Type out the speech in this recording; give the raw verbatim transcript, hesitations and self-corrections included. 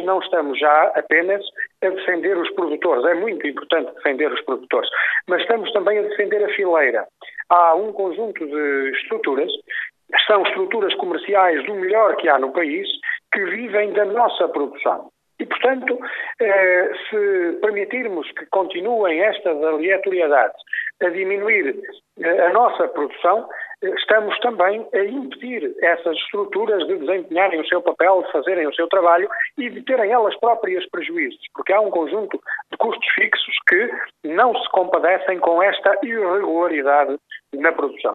não estamos já apenas a defender os produtores. É muito importante defender os produtores, mas estamos também a defender a fileira. Há um conjunto de estruturas, são estruturas comerciais do melhor que há no país, que vivem da nossa produção. E, portanto, eh, se permitirmos que continuem estas aleatoriedades a diminuir eh, a nossa produção, eh, estamos também a impedir essas estruturas de desempenharem o seu papel, de fazerem o seu trabalho e de terem elas próprias prejuízos, porque há um conjunto de custos fixos que não se compadecem com esta irregularidade na produção.